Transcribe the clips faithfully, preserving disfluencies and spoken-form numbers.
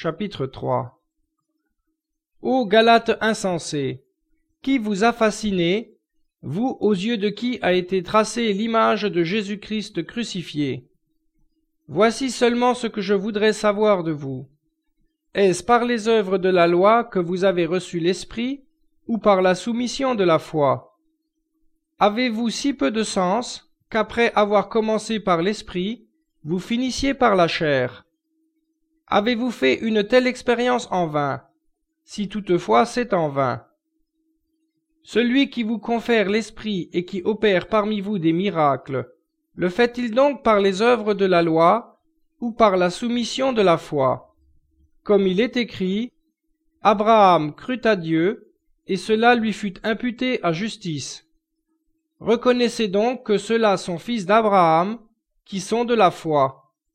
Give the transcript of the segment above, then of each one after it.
Chapitre trois. Ô Galates insensés, qui vous a fasciné, vous aux yeux de qui a été tracée l'image de Jésus-Christ crucifié? Voici seulement ce que je voudrais savoir de vous. Est-ce par les œuvres de la loi que vous avez reçu l'Esprit, ou par la soumission de la foi? Avez-vous si peu de sens qu'après avoir commencé par l'Esprit, vous finissiez par la chair? Avez-vous fait une telle expérience en vain, si toutefois c'est en vain? Celui qui vous confère l'Esprit et qui opère parmi vous des miracles, le fait-il donc par les œuvres de la loi ou par la soumission de la foi? Comme il est écrit, Abraham crut à Dieu, et cela lui fut imputé à justice. Reconnaissez donc que ceux-là sont fils d'Abraham, qui sont de la foi.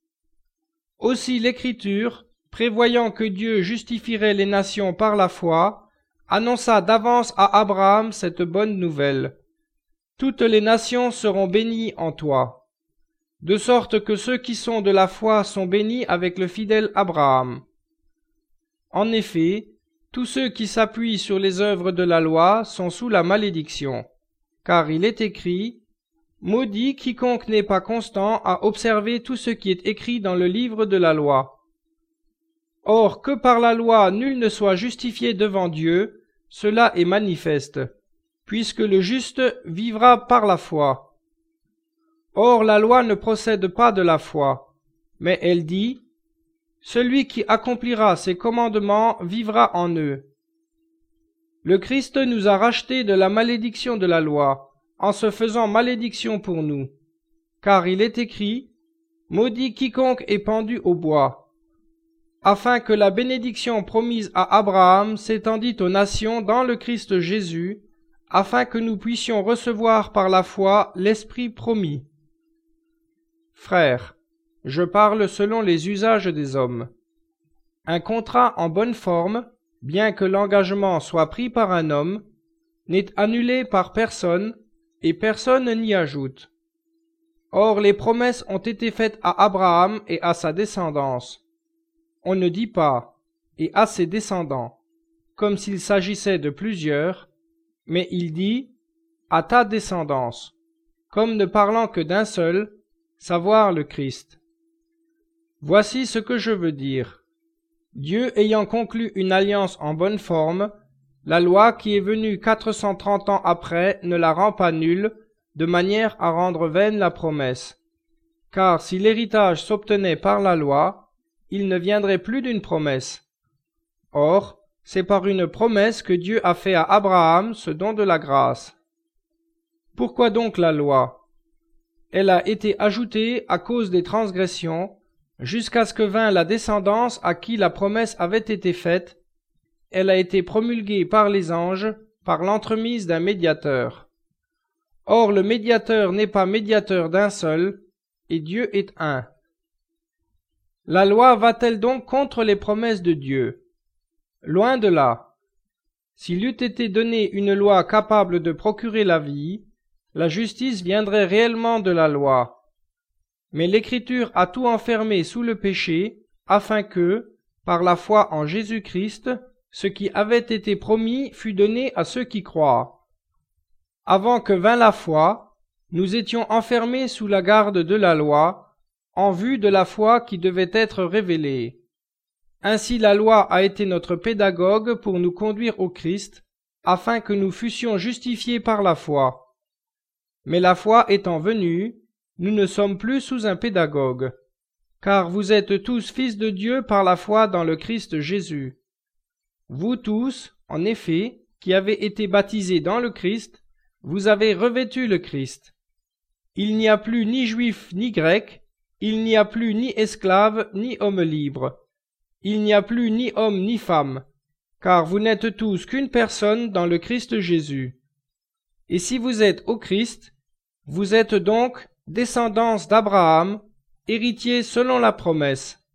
Aussi l'Écriture, prévoyant que Dieu justifierait les nations par la foi, annonça d'avance à Abraham cette bonne nouvelle. Toutes les nations seront bénies en toi. De sorte que ceux qui sont de la foi sont bénis avec le fidèle Abraham. En effet, tous ceux qui s'appuient sur les œuvres de la loi sont sous la malédiction. Car il est écrit, Maudit quiconque n'est pas constant à observer tout ce qui est écrit dans le livre de la loi. Or, que par la loi nul ne soit justifié devant Dieu, cela est manifeste, puisque le juste vivra par la foi. Or, la loi ne procède pas de la foi, mais elle dit, Celui qui accomplira ses commandements vivra en eux. Le Christ nous a rachetés de la malédiction de la loi, en se faisant malédiction pour nous. Car il est écrit, Maudit quiconque est pendu au bois, afin que la bénédiction promise à Abraham s'étendît aux nations dans le Christ Jésus, afin que nous puissions recevoir par la foi l'Esprit promis. Frères, je parle selon les usages des hommes. Un contrat en bonne forme, bien que l'engagement soit pris par un homme, n'est annulé par personne, et personne n'y ajoute. Or les promesses ont été faites à Abraham et à sa descendance. On ne dit pas « et à ses descendants », comme s'il s'agissait de plusieurs, mais il dit « à ta descendance », comme ne parlant que d'un seul, savoir le Christ. Voici ce que je veux dire. Dieu ayant conclu une alliance en bonne forme, la loi qui est venue quatre cent trente ans après ne la rend pas nulle, de manière à rendre vaine la promesse. Car si l'héritage s'obtenait par la loi, il ne viendrait plus d'une promesse. Or, c'est par une promesse que Dieu a fait à Abraham ce don de la grâce. Pourquoi donc la loi? Elle a été ajoutée à cause des transgressions, jusqu'à ce que vînt la descendance à qui la promesse avait été faite. Elle a été promulguée par les anges, par l'entremise d'un médiateur. Or le médiateur n'est pas médiateur d'un seul, et Dieu est un. La loi va-t-elle donc contre les promesses de Dieu? Loin de là. S'il eût été donné une loi capable de procurer la vie, la justice viendrait réellement de la loi. Mais l'Écriture a tout enfermé sous le péché, afin que, par la foi en Jésus-Christ, ce qui avait été promis fut donné à ceux qui croient. Avant que vînt la foi, nous étions enfermés sous la garde de la loi, en vue de la foi qui devait être révélée. Ainsi la loi a été notre pédagogue pour nous conduire au Christ, afin que nous fussions justifiés par la foi. Mais la foi étant venue, nous ne sommes plus sous un pédagogue, car vous êtes tous fils de Dieu par la foi dans le Christ Jésus. Vous tous, en effet, qui avez été baptisés dans le Christ, vous avez revêtu le Christ. Il n'y a plus ni juif ni grec, il n'y a plus ni esclave ni homme libre, il n'y a plus ni homme ni femme, car vous n'êtes tous qu'une personne dans le Christ Jésus. Et si vous êtes au Christ, vous êtes donc descendance d'Abraham, héritier selon la promesse.